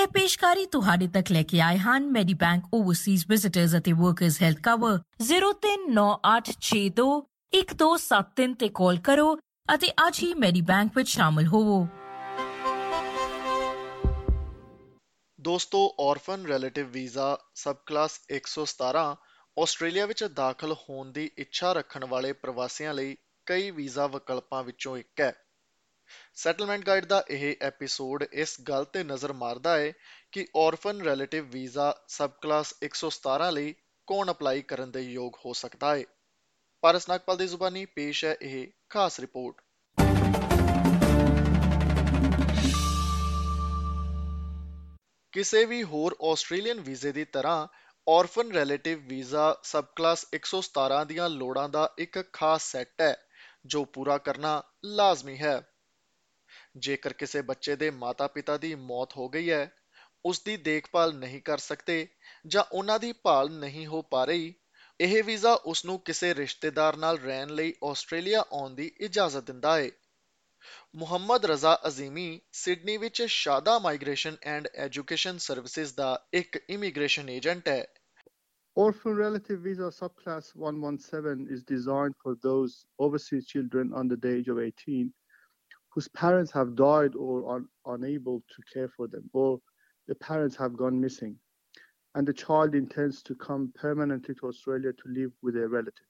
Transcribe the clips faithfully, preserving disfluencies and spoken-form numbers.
ਪੇਸ਼ਕਾਰੀ ਤੁਹਾਡੇ ਤੱਕ ਲੈ ਕੇ ਆਏ ਹਨ ਮੈਡੀਬੈਂਕ ਓਵਰਸੀਜ਼ ਵਿਜ਼ਿਟਰਸ ਅਤੇ ਵਰਕਰਸ ਹੈਲਥ ਕਵਰ ਜ਼ੀਰੋ ਤਿੰਨ ਨੌ ਅੱਠ ਛੇ ਦੋ ਇੱਕ ਦੋ ਸੱਤ ਤਿੰਨ ਤੇ ਕਾਲ ਕਰੋ ਅਤੇ ਅੱਜ ਹੀ ਮੈਡੀਬੈਂਕ ਵਿੱਚ ਸ਼ਾਮਲ ਹੋਵੋ। ਦੋਸਤੋ, orphan relative visa subclass ਇੱਕ ਸੌ ਸਤਾਰਾਂ ਆਸਟ੍ਰੇਲੀਆ ਵਿੱਚ ਦਾਖਲ ਹੋਣ ਦੀ ਇੱਛਾ ਰੱਖਣ ਵਾਲੇ ਪ੍ਰਵਾਸੀਆਂ ਲਈ ਕਈ ਵੀਜ਼ਾ ਵਿਕਲਪਾਂ ਵਿੱਚੋਂ ਇੱਕ ਹੈ। ਸੈਟਲਮੈਂਟ ਗਾਈਡ ਦਾ ਇਹ ਐਪੀਸੋਡ ਇਸ ਗੱਲ ਤੇ ਨਜ਼ਰ ਮਾਰਦਾ ਹੈ ਕਿ orphan relative visa subclass ਇੱਕ ਸੌ ਸਤਾਰਾਂ ਲਈ ਕੌਣ ਅਪਲਾਈ ਕਰਨ ਦੇ ਯੋਗ ਹੋ ਸਕਦਾ ਹੈ। ਪਾਰਸ ਨਾਗਪਾਲ ਦੀ ਜ਼ੁਬਾਨੀ ਪੇਸ਼ ਹੈ ਇਹ ਖਾਸ ਰਿਪੋਰਟ। ਕਿਸੇ ਵੀ ਹੋਰ ਆਸਟ੍ਰੇਲੀਅਨ ਵੀਜ਼ੇ ਦੀ ਤਰ੍ਹਾਂ orphan relative visa subclass ਇੱਕ ਸੌ ਸਤਾਰਾਂ ਦੀਆਂ ਲੋੜਾਂ ਦਾ ਇੱਕ ਖਾਸ ਸੈੱਟ ਹੈ ਜੋ ਪੂਰਾ ਕਰਨਾ ਲਾਜ਼ਮੀ ਹੈ। ਜੇਕਰ ਕਿਸੇ ਬੱਚੇ ਦੇ ਮਾਤਾ-ਪਿਤਾ ਦੀ ਮੌਤ ਹੋ ਗਈ ਹੈ, ਉਸ ਦੀ ਦੇਖਭਾਲ ਨਹੀਂ ਕਰ ਸਕਦੇ ਜਾਂ ਉਹਨਾਂ ਦੀ ਭਾਲ ਨਹੀਂ ਹੋ ਪਾ ਰਹੀ, ਇਹ ਵੀਜ਼ਾ ਉਸ ਨੂੰ ਕਿਸੇ ਰਿਸ਼ਤੇਦਾਰ ਨਾਲ ਰਹਿਣ ਲਈ ਆਸਟ੍ਰੇਲੀਆ ਆਉਣ ਦੀ ਇਜਾਜ਼ਤ ਦਿੰਦਾ ਹੈ। ਮੁਹੰਮਦ ਰਜ਼ਾ ਅਜ਼ੀਮੀ ਸਿਡਨੀ ਵਿੱਚ ਸ਼ਾਦਾ ਮਾਈਗ੍ਰੇਸ਼ਨ ਐਂਡ ਐਜੂਕੇਸ਼ਨ ਸਰਵਿਸਿਜ਼ ਦਾ ਇੱਕ ਇਮੀਗ੍ਰੇਸ਼ਨ ਏਜੰਟ ਹੈ। Orphan relative visa subclass one seventeen is designed for those overseas children under the age of eighteen whose parents have died or are unable to care for them, or the parents have gone missing, and the child intends to come permanently to Australia to live with a relative.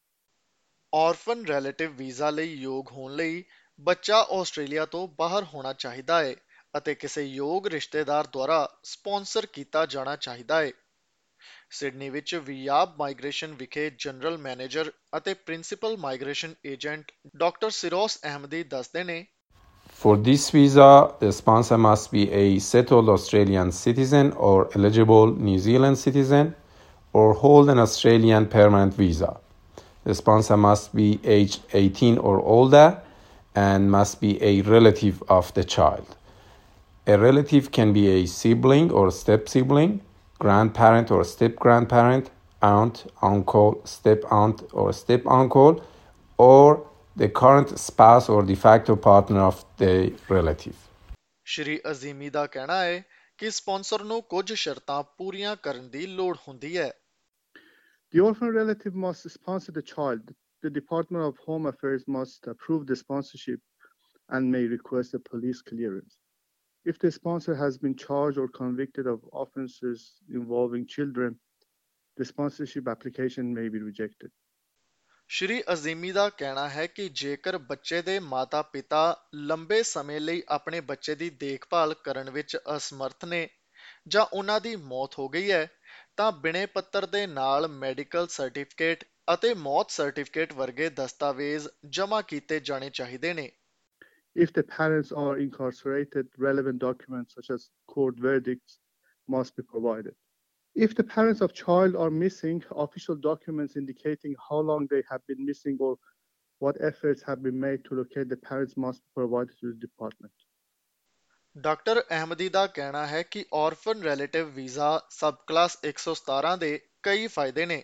Orphan relative visa ਲਈ ਯੋਗ ਹੋਣ ਲਈ ਬੱਚਾ Australia ਤੋਂ ਬਾਹਰ ਹੋਣਾ ਚਾਹੀਦਾ ਹੈ ਅਤੇ ਕਿਸੇ ਯੋਗ ਰਿਸ਼ਤੇਦਾਰ ਦੁਆਰਾ ਸਪਾਂਸਰ ਕੀਤਾ ਜਾਣਾ ਚਾਹੀਦਾ ਹੈ। ਸਿਡਨੀ ਵਿੱਚ ਵਿਯਾਬ ਮਾਈਗ੍ਰੇਸ਼ਨ ਵਿਖੇ ਜਨਰਲ ਮੈਨੇਜਰ ਅਤੇ principal migration agent doctor Sirous Ahmadi ਦੱਸਦੇ ਨੇ, For this visa, the sponsor must be a settled Australian citizen or eligible New Zealand citizen or hold an Australian permanent visa. The sponsor must be aged eighteen or older and must be a relative of the child. A relative can be a sibling or step-sibling, grandparent or step-grandparent, aunt, uncle, step-aunt or step-uncle, or the current spouse or de facto partner of the relative. ਸ਼੍ਰੀ ਅਜ਼ੀਮੀ ਦਾ ਕਹਿਣਾ ਹੈ ਕਿ sponsor ਨੂੰ ਕੁਝ ਸ਼ਰਤਾਂ ਪੂਰੀਆਂ ਕਰਨ ਦੀ ਲੋੜ ਹੁੰਦੀ ਹੈ। The orphan relative must sponsor the child. The Department of Home Affairs must approve the sponsorship and may request a police clearance. If the sponsor has been charged or convicted of offences involving children, the sponsorship application may be rejected. ਸ਼੍ਰੀ ਅਜ਼ੀਮੀ ਦਾ ਕਹਿਣਾ ਹੈ ਕਿ ਜੇਕਰ ਬੱਚੇ ਦੇ ਮਾਤਾ-ਪਿਤਾ ਲੰਬੇ ਸਮੇਂ ਲਈ ਆਪਣੇ ਬੱਚੇ ਦੀ ਦੇਖਭਾਲ ਕਰਨ ਵਿੱਚ ਅਸਮਰਥ ਨੇ ਜਾਂ ਉਹਨਾਂ ਦੀ ਮੌਤ ਹੋ ਗਈ ਹੈ, ਤਾਂ ਬਿਣੇ ਪੱਤਰ ਦੇ ਨਾਲ ਮੈਡੀਕਲ ਸਰਟੀਫਿਕੇਟ ਅਤੇ ਮੌਤ ਸਰਟੀਫਿਕੇਟ ਵਰਗੇ ਦਸਤਾਵੇਜ਼ ਜਮ੍ਹਾਂ ਕੀਤੇ ਜਾਣੇ ਚਾਹੀਦੇ ਨੇ। If the parents are incarcerated, relevant documents such as court verdicts must be provided. If the parents of child are missing, official documents indicating how long they have been missing or what efforts have been made to locate the parents must be provided to the department. Doctor Ahmadi ਦਾ ਕਹਿਣਾ ਹੈ ਕਿ orphan relative visa subclass ਇੱਕ ਸੌ ਸਤਾਰਾਂ ਦੇ ਕਈ ਫਾਇਦੇ ਨੇ।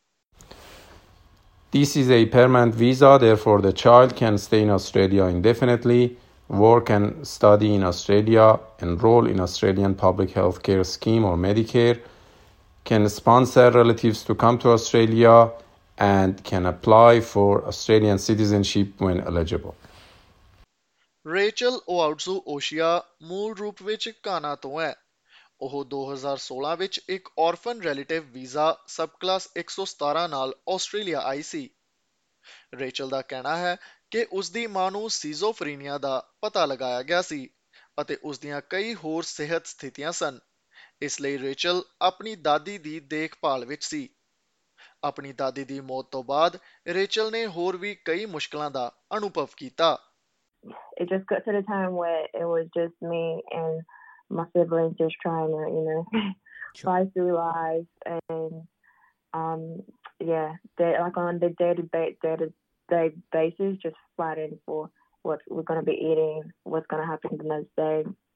This is a permanent visa, therefore the child can stay in Australia indefinitely, work and study in Australia, enroll in Australian public health care scheme or Medicare, can sponsor relatives to come to Australia, and can apply for Australian citizenship when eligible. Rachel ਓਆਊਟਜ਼ੂ ਓਸ਼ੀਆ ਮੂਲ ਰੂਪ ਵਿੱਚ ਕਾਨਾ ਤੋਂ ਹੈ। ਉਹ ਦੋ ਹਜ਼ਾਰ ਸੋਲਾਂ ਵਿੱਚ ਇੱਕ orphan relative visa subclass ਇੱਕ ਸੌ ਸਤਾਰਾਂ ਨਾਲ ਆਸਟ੍ਰੇਲੀਆ ਆਈ ਸੀ। ਰੇਚਲ ਦਾ ਕਹਿਣਾ ਹੈ ਕਿ ਉਸ ਦੀ ਮਾਂ ਨੂੰ ਸੀਜ਼ੋਫਰੀਨੀਆ ਦਾ ਪਤਾ ਲਗਾਇਆ ਗਿਆ ਸੀ ਅਤੇ ਉਸ ਦੀਆਂ ਕਈ ਹੋਰ ਸਿਹਤ ਸਥਿਤੀਆਂ ਸਨ। ਇਸ ਲਈ ਰੇਚਲ ਆਪਣੀ ਦਾਦੀ ਦੀ ਦੇਖਭਾਲ ਵਿੱਚ ਸੀ। ਆਪਣੀ ਦਾਦੀ ਦੀ ਮੌਤ ਤੋਂ ਬਾਅਦ ਰੇਚਲ ਨੇ ਹੋਰ ਵੀ ਕਈ ਮੁਸ਼ਕਲਾਂ ਦਾ ਅਨੁਭਵ ਕੀਤਾ। It just got to the time where it was just me and my siblings just trying to, you know, Sure. fight through life, and um, yeah, they like on the day to day day to day basis, just fighting for what we're gonna be eating, what's gonna happen the next day.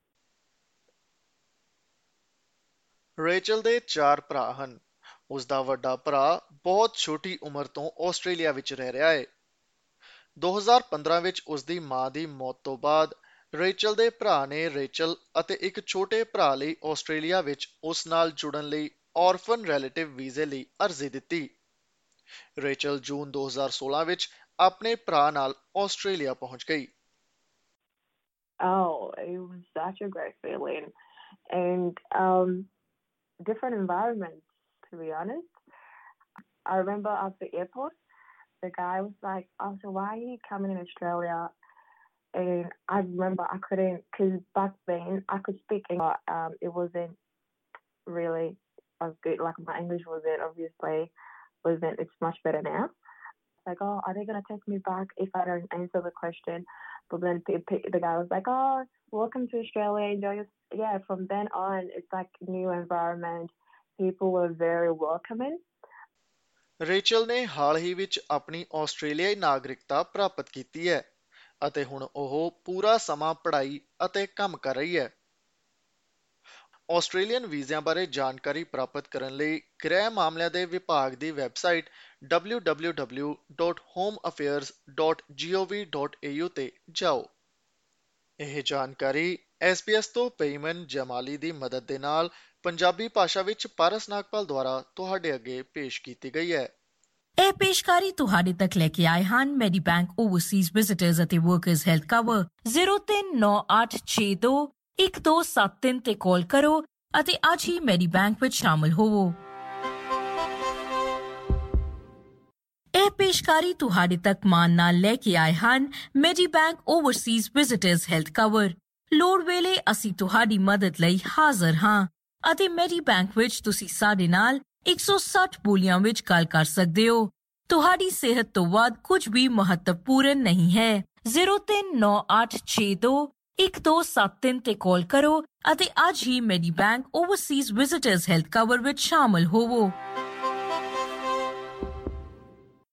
Rachel ਦੇ ਚਾਰ ਭਰਾ ਹਨ। ਉਸ ਦਾ ਵੱਡਾ ਭਰਾ ਬਹੁਤ ਛੋਟੀ ਉਮਰ ਤੋਂ ਆਸਟ੍ਰੇਲੀਆ ਵਿੱਚ ਰਹਿ ਰਿਹਾ ਹੈ। ਦੋ ਹਜ਼ਾਰ ਪੰਦਰਾਂ ਵਿੱਚ ਉਸ ਦੀ ਮਾਂ ਦੀ ਮੌਤ ਤੋਂ ਬਾਅਦ ਰੇਚਲ ਦੇ ਭਰਾ ਨੇ ਰੇਚਲ ਅਤੇ ਇੱਕ ਛੋਟੇ ਭਰਾ ਲਈ ਆਸਟ੍ਰੇਲੀਆ ਵਿੱਚ ਉਸ ਨਾਲ ਜੁੜਨ ਲਈ ਔਰਫਨ ਰਿਲੇਟਿਵ ਵੀਜ਼ੇ ਲਈ ਅਰਜ਼ੀ ਦਿੱਤੀ। ਰੇਚਲ ਜੂਨ ਦੋ ਹਜ਼ਾਰ ਸੋਲਾਂ ਵਿੱਚ ਆਪਣੇ ਭਰਾ ਨਾਲ ਆਸਟ੍ਰੇਲੀਆ ਪਹੁੰਚ ਗਈ। Oh, it was such a great feeling, and um, different environments, to be honest. I remember at the airport, the guy was like, "Oh, so why are you coming in Australia?" And I remember I couldn't, because back then I could speak English, but um, it wasn't really as good. Like my English wasn't obviously wasn't. It's much better now. Like, oh, are they gonna take me back if I don't answer the question? But then the, the guy was like, oh, welcome to Australia. Enjoy your... Yeah, from then on, it's like new environment. People were very welcoming. Rachel ਨੇ ਹਾਲ ਹੀ ਵਿੱਚ ਆਪਣੀ ਆਸਟ੍ਰੇਲੀਆਈ ਨਾਗਰਿਕਤਾ ਪ੍ਰਾਪਤ ਕੀਤੀ ਹੈ ਅਤੇ ਹੁਣ ਉਹ ਪੂਰਾ ਸਮਾਂ ਪੜ੍ਹਾਈ ਅਤੇ ਕੰਮ ਕਰ ਰਹੀ ਹੈ। ਆਸਟ੍ਰੇਲੀਅਨ ਵੀਜ਼ਿਆਂ ਬਾਰੇ ਜਾਣਕਾਰੀ ਪ੍ਰਾਪਤ ਕਰਨ ਲਈ ਗ੍ਰਹਿ ਮਾਮਲਿਆਂ ਦੇ ਵਿਭਾਗ ਦੀ website W W W dot home affairs dot gov dot A U ਤੇ ਜਾਓ। ਇਹ ਜਾਣਕਾਰੀ ਐਸ ਬੀ ਐਸ ਤੋਂ ਪੇਮਨ ਜਮਾਲੀ ਦੀ ਮਦਦ ਦੇ ਨਾਲ ਪੰਜਾਬੀ ਭਾਸ਼ਾ ਵਿੱਚ ਪਾਰਸ ਨਾਗਪਾਲ ਦੁਆਰਾ ਤੁਹਾਡੇ ਅੱਗੇ ਪੇਸ਼ ਕੀਤੀ ਗਈ ਹੈ। ਇਹ ਪੇਸ਼ਕਾਰੀ ਤੁਹਾਡੇ ਤੱਕ ਲੈ ਕੇ ਆਏ ਹਨ ਮੈਡੀਬੈਂਕ ਓਵਰਸੀਜ਼ ਵਿਜ਼ਿਟਰਸ ਅਤੇ ਵਰਕਰਸ ਹੈਲਥ ਕਵਰ। ਜ਼ੀਰੋ ਤਿੰਨ ਨੌ ਅੱਠ ਛੇ ਦੋ ਇੱਕ ਦੋ ਸੱਤ ਤਿੰਨ ਤੇ ਕਾਲ ਕਰੋ ਅਤੇ ਅੱਜ ਹੀ ਮੈਡੀਬੈਂਕ ਵਿੱਚ ਸ਼ਾਮਲ ਹੋਵੋ। ਇਹ ਪੇਸ਼ਕਾਰੀ ਤੁਹਾਡੇ ਤੱਕ ਮਾਣ ਨਾਲ ਲੈ ਕੇ ਆਏ ਹਨ Medibank overseas visitors health cover. ਲੋੜ ਵੇਲੇ ਅਸੀਂ ਤੁਹਾਡੀ ਮਦਦ ਲਈ ਹਾਜ਼ਰ ਹਾਂ ਅਤੇ ਮੈਡੀਬੈਂਕ ਵਿੱਚ ਤੁਸੀਂ ਸਾਡੇ ਨਾਲ ਇੱਕ ਸੌ ਸੱਠ ਬੋਲੀਆਂ ਵਿੱਚ ਗੱਲ ਕਰ ਸਕਦੇ ਹੋ। ਤੁਹਾਡੀ ਸਿਹਤ ਤੋਂ ਵੱਧ ਕੁਝ ਵੀ ਮਹੱਤਵਪੂਰਨ ਨਹੀਂ ਹੈ। ਜ਼ੀਰੋ ਤਿੰਨ ਨੌ ਅੱਠ ਛੇ ਦੋ ਇੱਕ ਦੋ ਸੱਤ ਤਿੰਨ ਤੇ ਕਾਲ ਕਰੋ ਅਤੇ ਅੱਜ ਹੀ Medibank overseas visitors health cover ਵਿੱਚ ਸ਼ਾਮਲ ਹੋਵੋ।